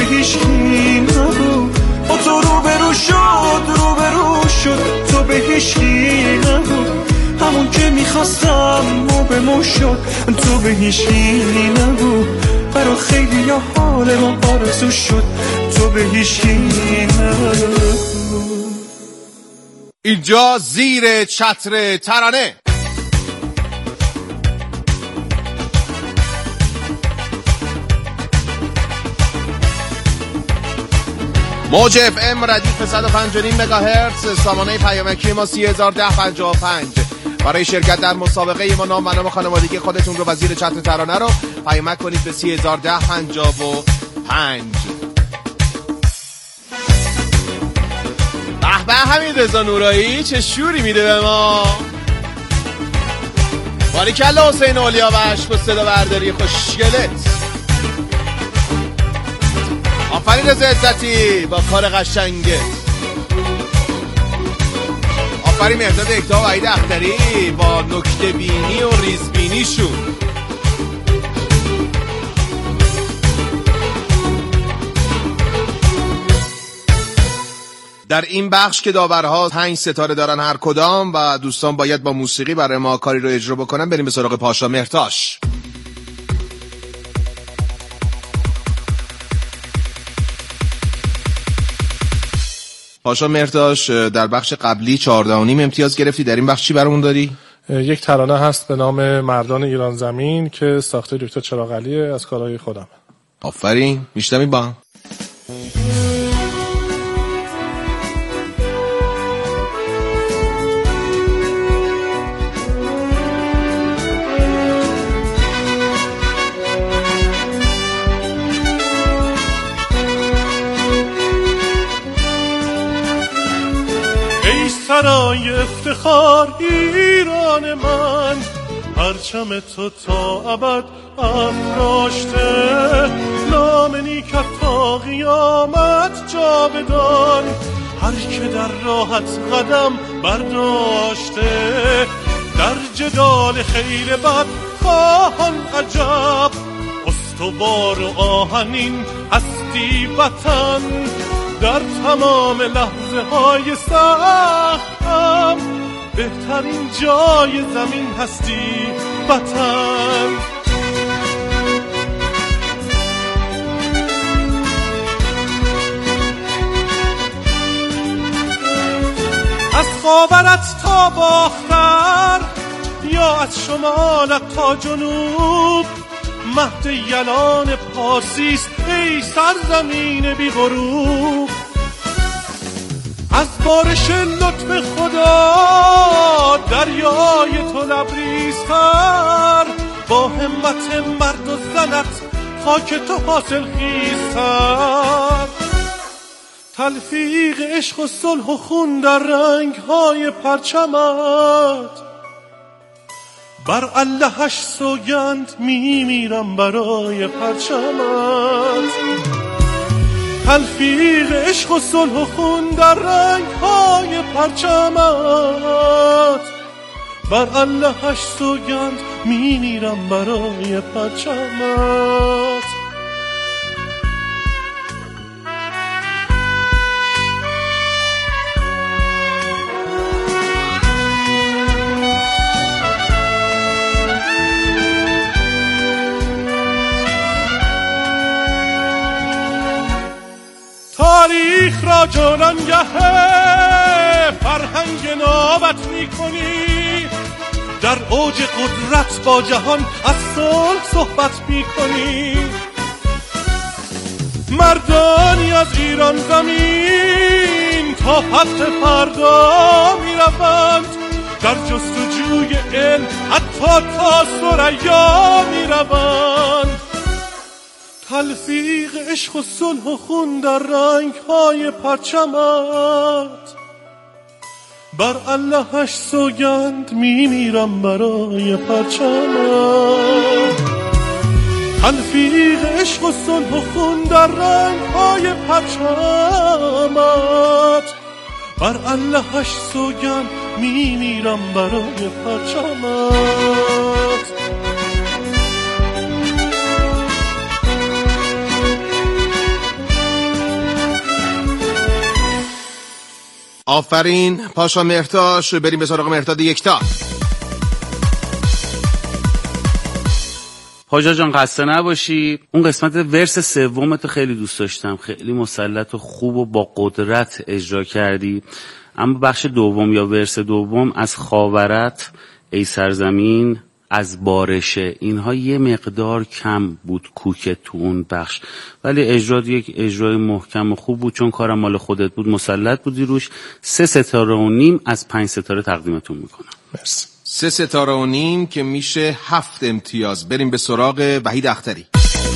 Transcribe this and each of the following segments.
هیچکی نگو، با تو روبرو شد تو به هیچکی نگو، همون که میخواستم و به مو شد تو به هیچکی نگو، برا خیلی یا حال ما آرزو شد تو به هیچکی نگو. اینجا زیر چتر ترانه موج اف ام ردیف 105.5 مگاهرتز، سامانه پیامکی ما 301055. برای شرکت در مسابقه ما نام و نام خانوادگی خودتون رو و زیر چتر ترانه رو پیامک کنید به 301055. به همین رضا نورایی چه شوری میده به ما. باریکلا حسین اولیا بخش با صدا برداری خوشگلت. آفرین رضا عزتی با کار قشنگت. آفرین مهرداد اکتا و عید اختری با نکته بینی و ریزبینی شون. در این بخش که داورها 5 ستاره دارن هر کدام و دوستان باید با موسیقی برای ما کاری رو اجرا بکنن، بریم به سراغ پاشا مهرتاش. پاشا مهرتاش در بخش قبلی 14.5 امتیاز گرفتی، در این بخش چی برامون داری؟ یک ترانه هست به نام مردان ایران زمین که ساخته دکتر چراغ علی از کارهای خودم. آفرین، میشنویم با هم. سرای افتخار ایران من، پرچم تو تا ابد افراشته، نام نیکت تا قیامت جاودان، هر که در راحت قدم برداشته، در جدال خیر بد خواهان عجب، استوار و آهنین هستی وطن، در تمام لحظه های سختم بهترین جای زمین هستی وطن. از خاورت تا باختر یا از شمالت تا جنوب، مهد یلان پارسیست ای سرزمین بی غروب، از بارش لطف خدا دریای تو لبریزتر، با همت مرد و زنت خاک تو حاصل خیزتر، تلفیق عشق و صلح و خون در رنگ‌های پرچمت، بر اللهش سوگند میمیرم برای پرچمت، تلفیق عشق و صلح و خون در رنگ‌های پرچمت، بر اللهش سوگند میمیرم برای پرچمت. تاریخ را جولانگه فرهنگ نوبت می‌کنی، در اوج قدرت با جهان از صلح صحبت می‌کنی، مردانی از ایران زمین تا حق فردا می‌روند، در جستجوی علم حتی تا ثریا می‌روند، تلفیق عشق و صلح و خون در رنگ‌های پرچمت، بر اللهش سوگند میمیرم برای پرچمت، تلفیق عشق و صلح و خون در رنگ‌های پرچمت، بر اللهش سوگند میمیرم برای پرچمت. آفرین پاشا مهرتاش. بریم به سراغ مهرداد یکتا. پاجا جان خسته نباشی. اون قسمت ورس سومت خیلی دوست داشتم، خیلی مسلط و خوب و با قدرت اجرا کردی. اما بخش دوم یا ورس دوم از خاورت ای سرزمین از بارشه، اینها یه مقدار کم بود کوکت تو اون بخش، ولی اجرات یک اجرای محکم و خوب بود، چون کارم مال خودت بود، مسلط بودی روش. 3 ستاره و نیم از 5 ستاره تقدیمتون میکنم. مرسی. 3 ستاره و نیم که میشه 7 امتیاز. بریم به سراغ وحید اختری.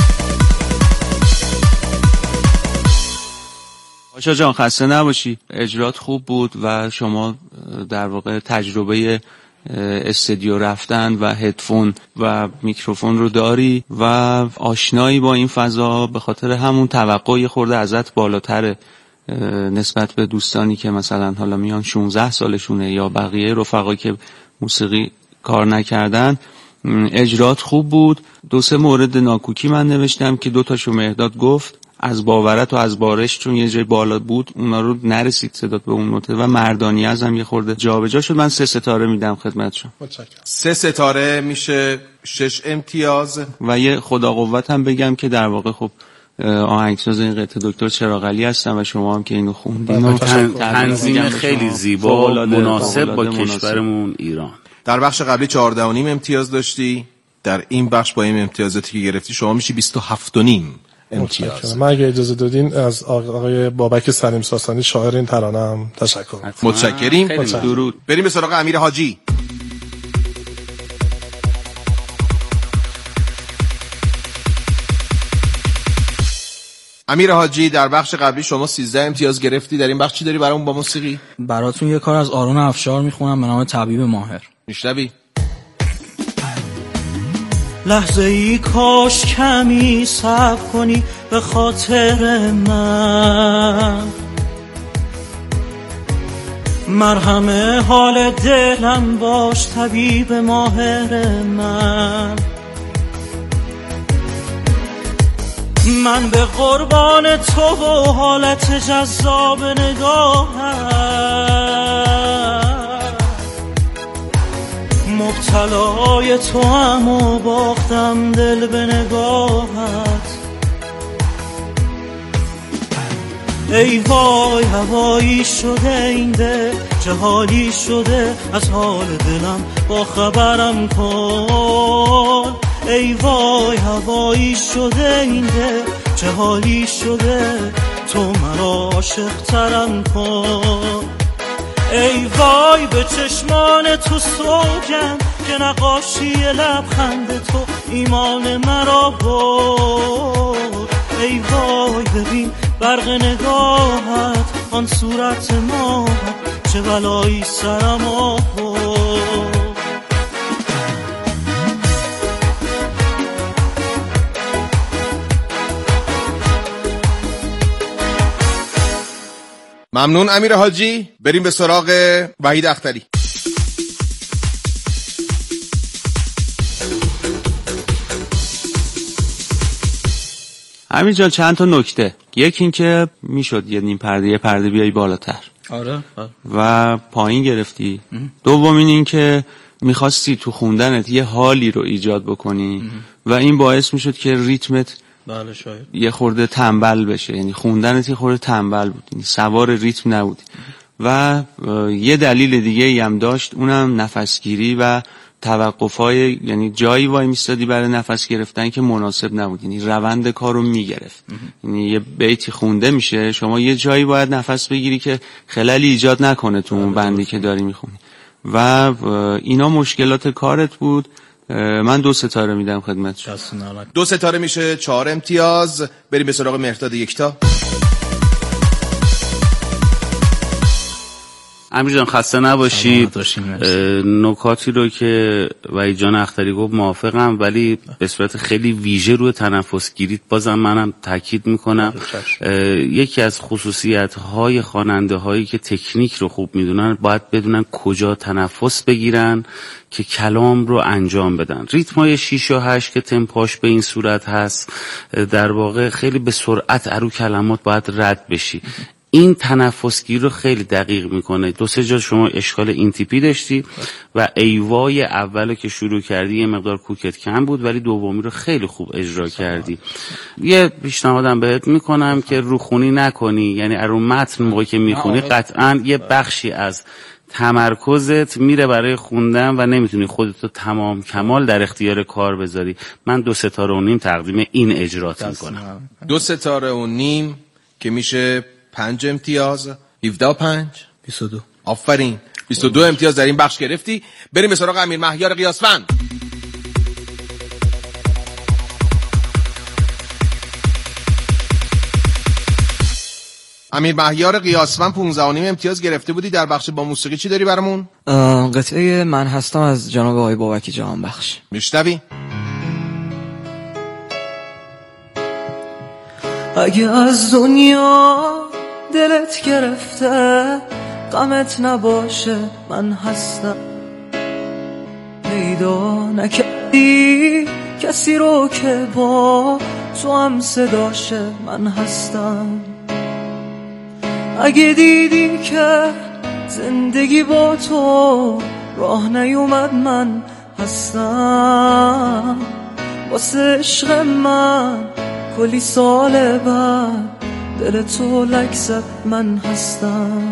پاشا جان خسته نباشی. اجرات خوب بود و شما در واقع تجربه استودیو رفتن و هدفون و میکروفون رو داری و آشنایی با این فضا، به خاطر همون توقع خورده ازت بالاتره نسبت به دوستانی که مثلا حالا میان 16 سالشونه یا بقیه رفقا که موسیقی کار نکردن. اجرات خوب بود. 2-3 مورد ناکوکی من نوشتم که 2 تاشو مهرداد گفت، از باورت و از بارش، چون یه جای بالا بود اونا رو نرسید صدات به اون نوته و مردانی ازم یه خورده جابجا شد. من 3 ستاره میدم خدمتشون. متشکرم. 3 ستاره میشه 6 امتیاز. و یه خدا قوت هم بگم که در واقع خب آهنگساز این قطعه دکتر چراغعلی هستم و شما هم که اینو خوندین. تنظیم خیلی زیبا مناسب با کشورمون ایران. در بخش قبلی 14.5 امتیاز داشتی، در این بخش با این امتیازاتی که گرفتی شما میشی 27.5 امتیاز. من اگه اجازه دادین از آقای بابک سلیم ساسانی شاعر این ترانه هم تشکر. متشکریم. درود. بریم به سراغ امیر حاجی. امیر حاجی در بخش قبلی شما 13 امتیاز گرفتی، در این بخش چی داری برامون با موسیقی؟ براتون یه کار از آرون افشار میخونم به نام طبیب ماهر. میشنوی؟ لحظه ای کاش کمی صبر کنی به خاطر من، مرهم حال دلم باش طبیب ماهر من. من به قربان تو و حالت جذاب نگاهم مبتلای تو هم و باختم دل به نگاهت. ای وای هوایی شده این دل، چه حالی شده از حال دلم با خبرم کن. ای وای هوایی شده این دل، چه حالی شده تو مرا عاشق ترم کن. ای وای به چشمان تو سوگم که نقاشی لبخند تو ایمان مرا برد. ای وای ببین برق نگاهت آن صورت ماهت چه بلایی سرم آورد. ممنون امیر حاجی. بریم به سراغ وحید اختری. همین جان چند تا نکته. یکی این که میشد یه نیم پرده یه پرده بیایی بالاتر. آره. و پایین گرفتی. دومین این که میخواستی تو خوندنت یه حالی رو ایجاد بکنی و این باعث میشد که ریتمت بله شاید یه خورده تنبل بشه، یعنی خوندنت یه خورده تنبل بود، یعنی سوار ریتم نبودی. و یه دلیل دیگه هم داشت، اونم نفسگیری و توقفای، یعنی جایی وای میستادی برای نفس گرفتن که مناسب نبود، یعنی روند کارو میگرفت. یعنی یه بیتی خونده میشه، شما یه جایی باید نفس بگیری که خللی ایجاد نکنه تو اون بندی که داری میخونی و اینا مشکلات کارت بود. من 2 ستاره میدم خدمت. 2 ستاره میشه 4 امتیاز. بریم به سراغ مهرداد یکتا. امیر جان خسته نباشی. نکاتی رو که وحید جان اختری گفت موافقم، ولی به صورت خیلی ویژه روی تنفس گیریت بازم منم تاکید میکنم. یکی از خصوصیت های خواننده هایی که تکنیک رو خوب میدونن باید بدونن کجا تنفس بگیرن که کلام رو انجام بدن. ریتمای 6 و 8 که تمپاش به این صورت هست، در واقع خیلی به سرعت ارو کلمات باید رد بشی. این تنفسگیر رو خیلی دقیق میکنه. 2-3 جا شما اشکال این تیپی داشتی و ایوای اولو که شروع کردی یه مقدار کوکت کم بود، ولی دومی رو خیلی خوب اجرا کردی. یه پیشنهادم بهت میکنم که روخونی نکنی، یعنی رو متن موقعی که میخونی قطعا یه بخشی از تمرکزت میره برای خوندن و نمیتونی خودتو تمام کمال در اختیار کار بذاری. من 2 ستاره و نیم تقدیم این اجرات میکنم. 2 ستاره و نیم که میشه 5 امتیاز. 17 و 5 22. آفرین، 22 امتیاز در این بخش گرفتی. بریم به سراغ امیر مهیار قیاسفند. امیر مهیار قیاسفند 15 و نیم امتیاز گرفته بودی در بخش با موسیقی. چی داری برامون؟ قطعه من هستم از جناب آقای بابک جهانبخش. میشنوی؟ اگه از دنیا دلت گرفته غمت نباشه، من هستم. پیدا نکردی کسی رو که با تو هم صداشه، من هستم. اگه دیدی که زندگی با تو راه نیومد، من هستم. واسه عشق من کلی سال بعد دل تو لک زد، من هستم.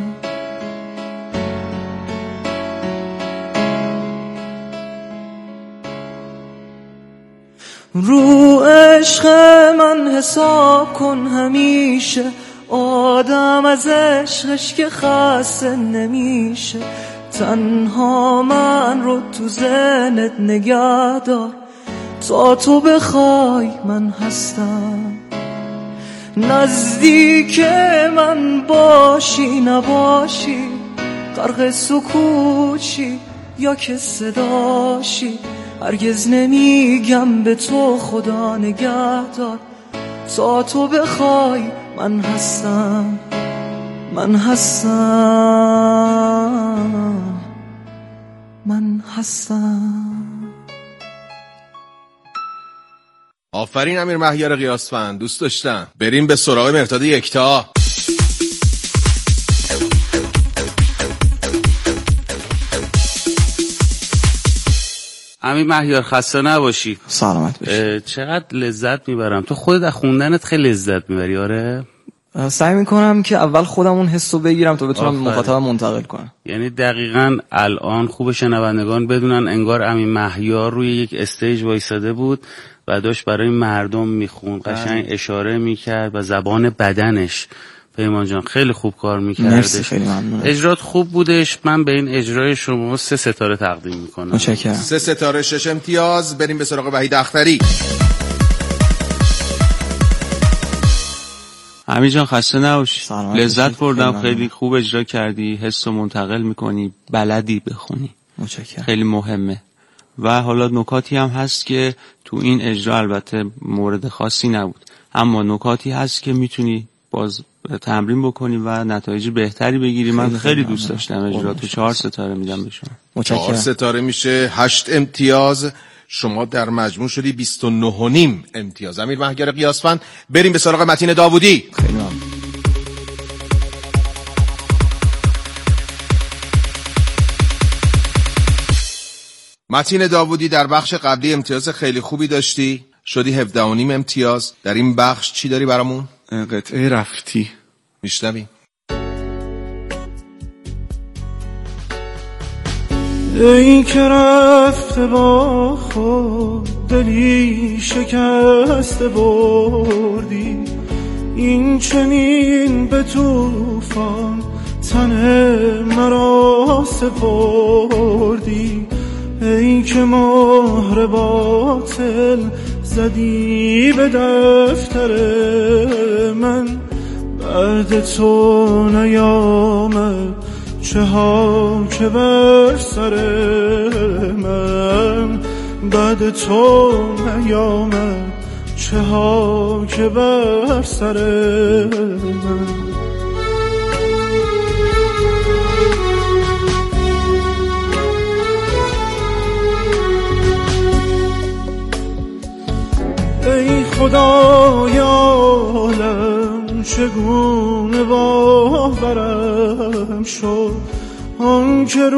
رو عشق من حساب کن همیشه، آدم از عشقش که خسته نمیشه. تنها من رو تو ذهنت نگه دار، تا تو بخوای من هستم. نزدیک من باشی نباشی، غرق سکوتشی یا که صداشی، هرگز نمیگم به تو خدا نگهدار. تا تو بخوای من هستم، من هستم، من هستم. آفرین امیر مهیار قیاسفند، دوست داشتم. بریم به سراغ مهرداد یکتا. امیر مهیار خسته نباشی. سلامت باشی. چقدر لذت میبرم. تو خودت از خوندنت خیلی لذت میبری؟ آره، سعی میکنم که اول خودم اون حسو بگیرم تا بتونم مخاطبم منتقل کنم. یعنی دقیقاً الان خوب شنوندگان بدونن انگار امیر مهیار روی یک استیج وایساده بود و داشت برای مردم میخوند، قشنگ اشاره میکرد و زبان بدنش. پیمان جان خیلی خوب کار میکردش. خیلی ممنون. اجرات خوب بودش. من به این اجرای شما 3 ستاره تقدیم میکنم. متشکرم. 3 ستاره 6 امتیاز. بریم به سراغ وحید اختری. امیر جان خسته نباشی. لذت بردم. خیلی خوب اجرا کردی، حسو منتقل میکنی، بلدی بخونی. متشکرم. خیلی مهمه. و حالا نکاتی هم هست که تو این اجرا البته مورد خاصی نبود، اما نکاتی هست که میتونی باز تمرین بکنی و نتایج بهتری بگیری. من خیلی دوست داشتم اجرا. تو 4 ستاره میدم به شما. متشکرم. 4 ستاره میشه 8 امتیاز. شما در مجموع شدی 29 و نیم امتیاز. امیر مهیار قیاسفند. بریم به سراغ متین داوودی. خیلی ممنون. متین داوودی در بخش قبلی امتیاز خیلی خوبی داشتی، شدی 17 و نیم امتیاز. در این بخش چی داری برامون؟ قطعه رفتی. میشنوی؟ ای که رفته با خود دلی شکسته بردی، این چنین به طوفان تن مرا سپردی. ای که مهر باطل زدی به دفتر من، بعد تو نیامد چه ها که بر سر من، بعد تو نیامد چه ها که بر سر من. ای خدای عالم چگونه باورم شد آن که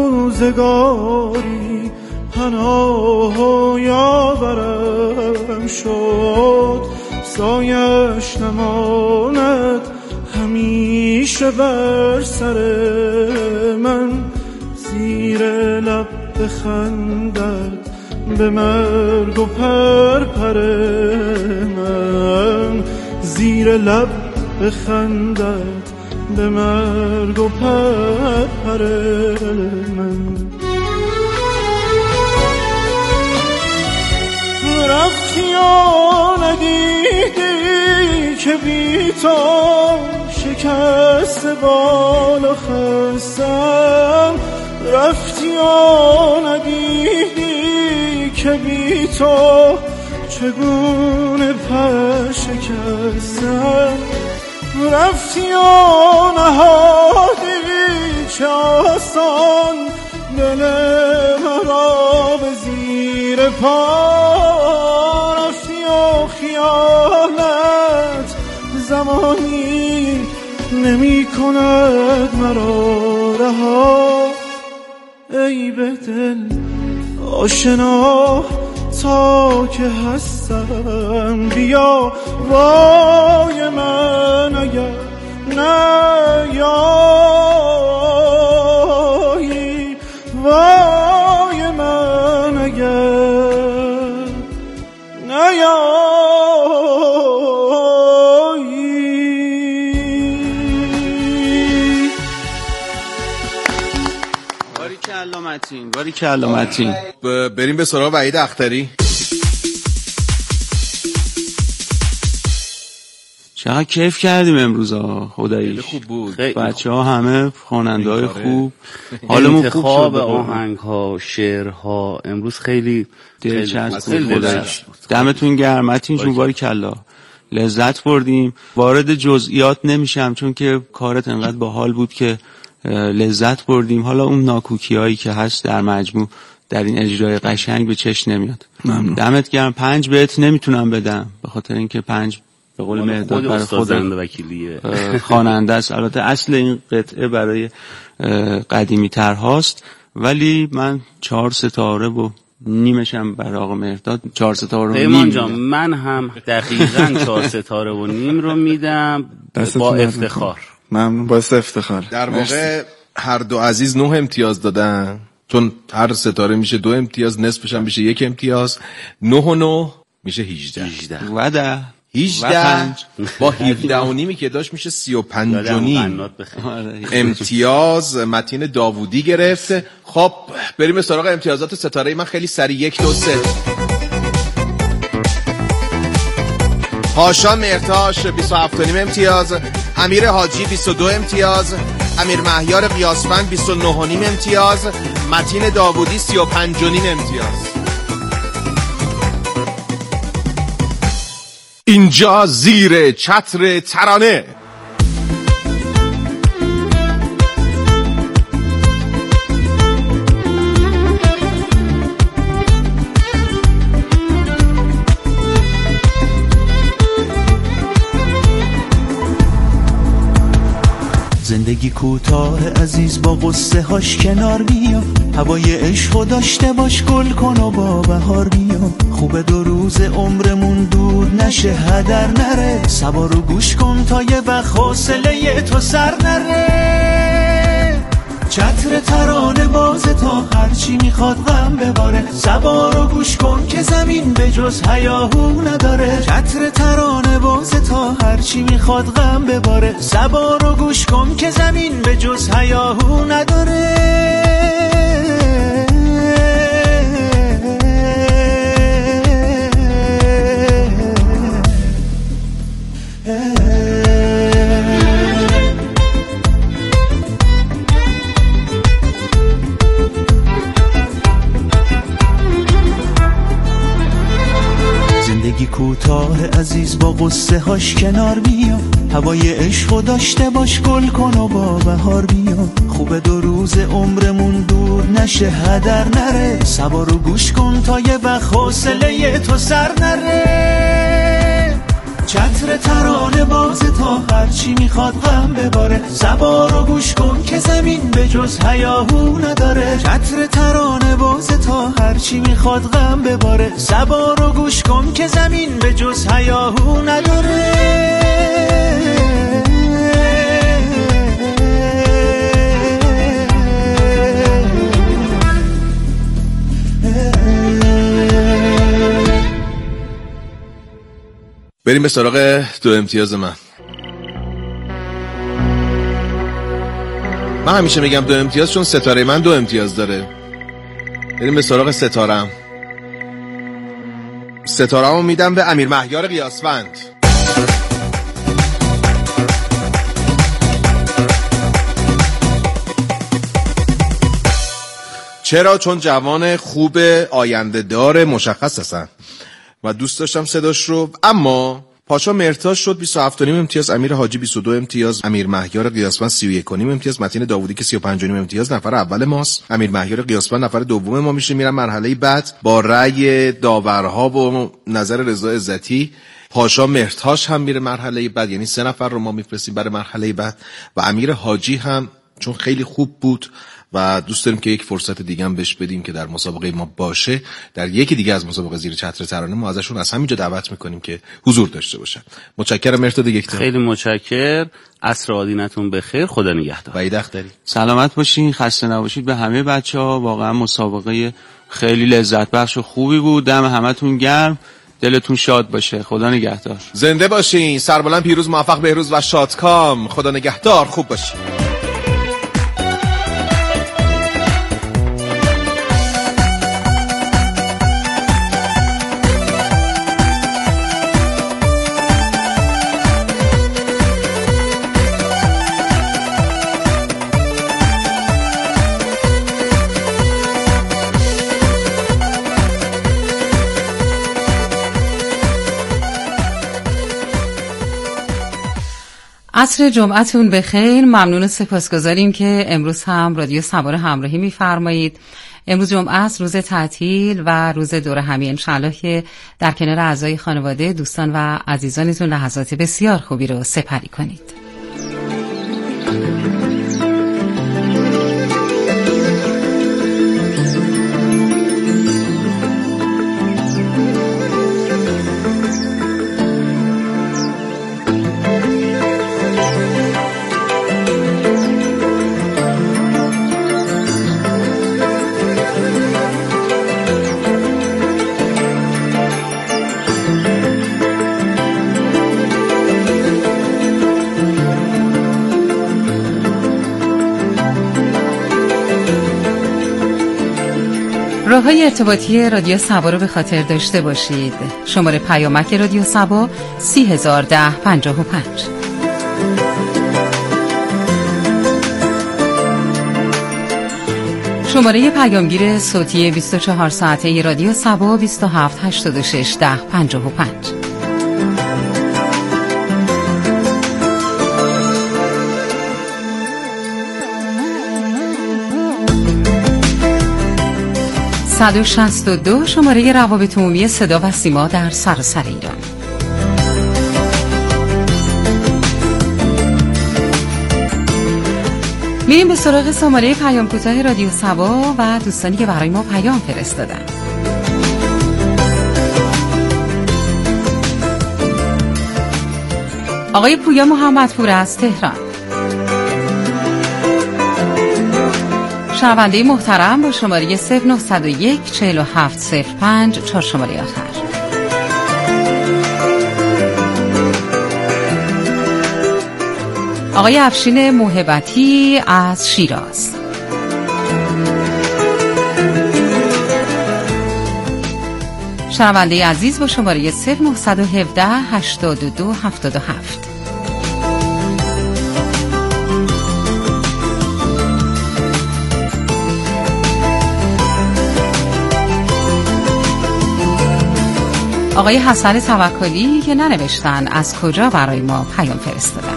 روزگاری پناه و یاورم شد سایش نماند همیشه بر سر من زیر لب بخندد به مرگ و پرپر من زیر لب بخندد به مرگ و پرپر من رفتی یا ندیدی که بی تو شکست بال و خستم رفتی یا ندیدی که بی تو چگونه پر شکستم رفتی یا نهادی چه آسان دل مرا به زیر پا رفتی یا خیالت زمانی نمی کند مرا رها ای به دل آشنا تا که هستم بیا وای من اگر نیایی وای من اگر نیایی باریکلا متین بریم به سراغ وحید اختری. چقدر کیف کردیم امروز خدایی خوب بود بچه ها همه خواننده خوب حالمون خوب شد آهنگ ها شعر ها امروز خیلی دلچسب بود دمتون گرم متین جون باریکلا لذت بردیم وارد جزئیات نمیشم چون که کارت انقدر باحال بود که لذت بردیم حالا اون ناکوکی هایی که هست در مجموع در این اجرای قشنگ به چشم نمیاد دمت گرم 5 بیت نمیتونم بدم به خاطر اینکه 5 به قول مهداد برای خود وکیلیه خواننده است البته اصل این قطعه برای قدیمی تر هاست ولی من 4 ستاره و نیمشم برای آقا مهداد 4 ستاره و نیم جان من هم دقیقاً 4 ستاره و نیم رو میدم با افتخار ممنون باعث افتخار در واقع هر دو عزیز 9 امتیاز دادن چون هر ستاره میشه 2 امتیاز نصفش هم میشه 1 امتیاز 9 و 9 میشه 18 و 18 با 17 و نیمی که داشت میشه 35 و نیم امتیاز متین داوودی گرفته. خب بریم به سراغ امتیازات ستاره من خیلی سریع 1 2 3 پاشا مرتاش 27 و نیم امتیاز امیر حاجی 22 امتیاز امیر مهیار قیاسفند 29 و نیم امتیاز متین داوودی 35 و نیم امتیاز. اینجا زیر چتر ترانه زندگی کوتاه عزیز با قصه هاش کنار بیا هوای عشقو داشته باش گل کن و با بهار بیا خوبه 2 روز عمرمون دود نشه هدر نره صبر و گوش کن تا یه وقت حوصله تو سر نره چتر ترانه باز تا هرچی میخواد غم بباره صبر و گوش کن که زمین به جز هیاهو نداره چتر ترانه باز تا هرچی میخواد غم بباره صبر و گوش کن که زمین به جز هیاهو نداره زندگی کوتاه عزیز با قصه هاش کنار بیا هوای عشقو داشته باش گل کن و با بهار بیا خوبه 2 روز عمرمون دور نشه هدر نره صبر و گوش کن تا یه وقت حوصله تو سر نره چتر ترانه باز تا هرچی میخواد غم بباره، زبا رو گوش کن که زمین به جز هیاهو نداره. چتر ترانه باز تا هرچی میخواد غم بباره، زبا رو گوش کن که زمین به جز هیاهو نداره. بریم به سراغ 2 امتیاز من همیشه میگم 2 امتیاز چون ستاره من 2 امتیاز داره. بریم به سراغ ستاره‌مو میدم به امیر مهیار قیاسفند. چرا؟ چون جوان خوب آینده داره، مشخص هستن و دوست داشتم صداش رو. اما پاشا مرتاش شد 27.5 امتیاز، امیر حاجی 22 امتیاز، امیر مهیار قیاسفند 31.5 امتیاز، متین داوودی که 35.5 امتیاز نفر اول ماست، امیر مهیار قیاسفند نفر دوم ما میشه. میرم مرحله بعد با رأی داورها و نظر رضا عزتی. پاشا مرتاش هم میره مرحله بعد، یعنی 3 نفر رو ما میفرستیم برای مرحله بعد و امیر حاجی هم چون خیلی خوب بود و دوست داریم که یک فرصت دیگه هم بهش بدیم که در مسابقه ما باشه، در یکی دیگه از مسابقه زیر چتر ترانه ما ازشون از همینجا دعوت میکنیم که حضور داشته باشن. متشکرم مرتضی یکتا. خیلی متشکر. عصر آدینتون بخیر. خدا نگهدار. وحید اختری. سلامت باشین، خسته نباشید به همه بچه‌ها. واقعا مسابقه خیلی لذت بخش و خوبی بود. دم همتون گرم. دلتون شاد باشه. خدا نگهدار. زنده باشین. سربلند پیروز موفق بهروز و شادکام. خدا نگهدار. خوب باشین. عصر جمعتون بخیر. ممنون و سپاسگزاریم که امروز هم رادیو سبا رو همراهی می‌فرمایید. امروز جمعه است، روز تعطیل و روز دور همی. انشالله که در کنار اعضای خانواده، دوستان و عزیزانتون لحظات بسیار خوبی رو سپری کنید. راه‌های ارتباطی رادیو سبا رو به خاطر داشته باشید. شماره پیامک رادیو سبا 301055. شماره پیامگیر صوتی 24 ساعته رادیو سبا 2786 1055. (162) شماره روابط عمومی صدا و سیما در سراسر ایران. میریم به سراغ شماره پیام کوتاه رادیو سبا و دوستانی که برای ما پیام فرستادن. آقای پویا محمدپور از تهران. شنونده محترم با شماره 0901 4705 4 شماره آخر. آقای افشین موهبتی از شیراز. شنونده عزیز با شماره 0917 82 77. آقای حسن توکلی که ننوشتن از کجا برای ما پیام فرستادن.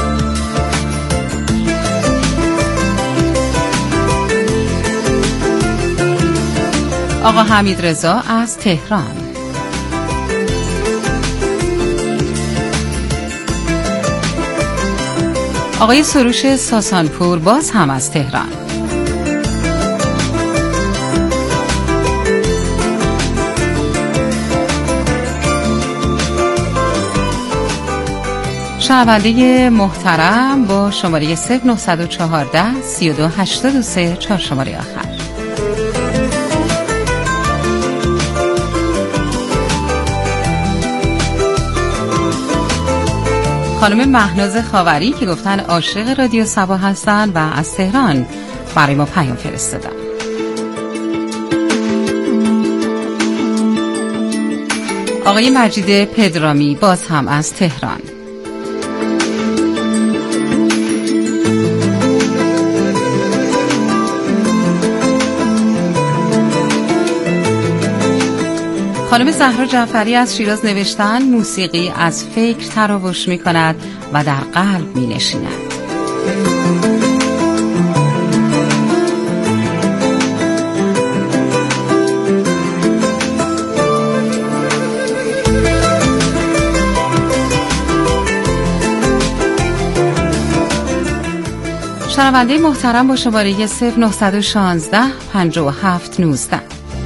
آقا حمید رضا از تهران. آقای سروش ساسانپور باز هم از تهران. شنونده محترم با شماره 0914 3283 4 شماره آخر. خانم مهناز خاوری که گفتن عاشق رادیو صبا هستن و از تهران برای ما پیام فرستادن. آقای مجید پدرامی باز هم از تهران. خانم زهرا جعفری از شیراز نوشتن موسیقی از فکر تراوش می کند و در قلب می نشیند. شنونده محترم با شماره 0916 57 19.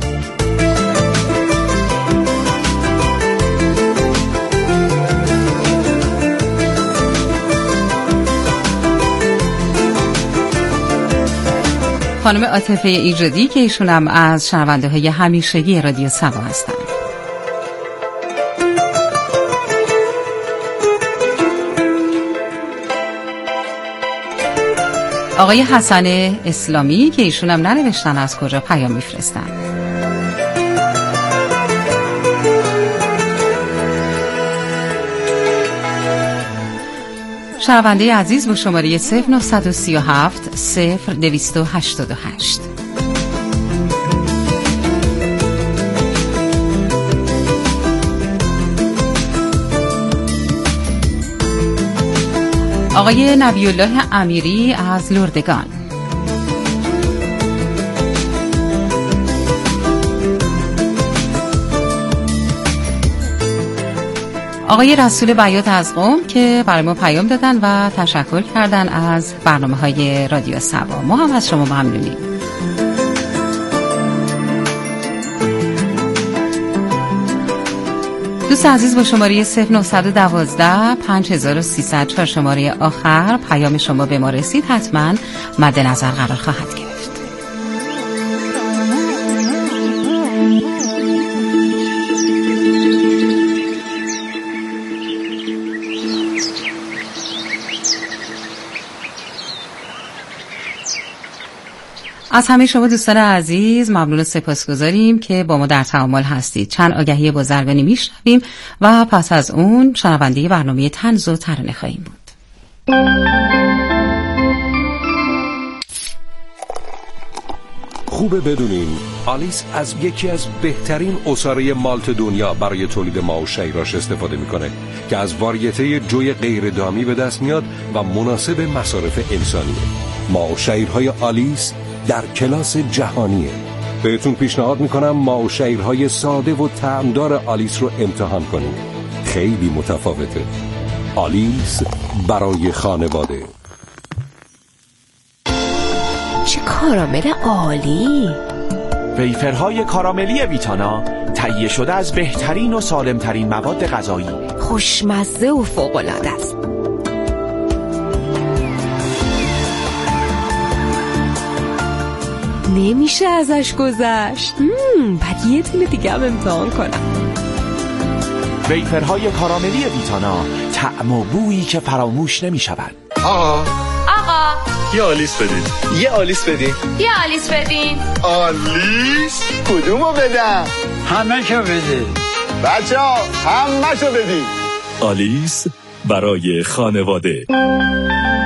خانم عاطفه ایجادی که ایشون هم از شنونده های همیشگی رادیو صبا هستند. آقای حسن اسلامی که ایشون هم ننوشتن از کجا پیام میفرستن. شنونده عزیز با شماره 0937 0288. آقای نبی‌الله امیری از لردگان. آقای رسول بیات از قم که برای ما پیام دادن و تشکر کردن از برنامه‌های رادیو صبا. ما هم از شما ممنونیم. دوست عزیز با شماره 0912 5300 4 شماره آخر پیام شما به ما رسید، حتما مد نظر قرار خواهد گرفت. از همه شما دوستان عزیز ممنون و سپاسگزاریم که با ما در تعامل هستید. چند آگهی بازرگانی میشنویم و پس از اون شنونده برنامه طنز و ترانه خواهیم بود. خوبه بدونین آلیس از یکی از بهترین عصاره مالت دنیا برای تولید ماو شیراش استفاده میکنه که از واریته جوی غیر دامی به دست میاد و مناسب مصارف انسانیه. ماو شیرهای آلیس در کلاس جهانیه. بهتون پیشنهاد میکنم ماو شیرهای ساده و طعمدار آلیس رو امتحان کنید. خیلی متفاوته. آلیس برای خانواده. چه کارامل عالی! ویفرهای کاراملی ویتانا تهیه شده از بهترین و سالمترین مواد غذایی، خوشمزه و فوق‌العاده است. نمیشه ازش گذشت. بعد یه تونه دیگه هم امتحان کنم. ویفرهای کاراملی ویتانا، طعم و بویی که فراموش نمی شود. آقا یه آلیس بدین. یه آلیس بدین. یه آلیس بدین. آلیس؟ کدومو بدم؟ همه شو بدین. بچه ها همه شو بدین. آلیس برای خانواده.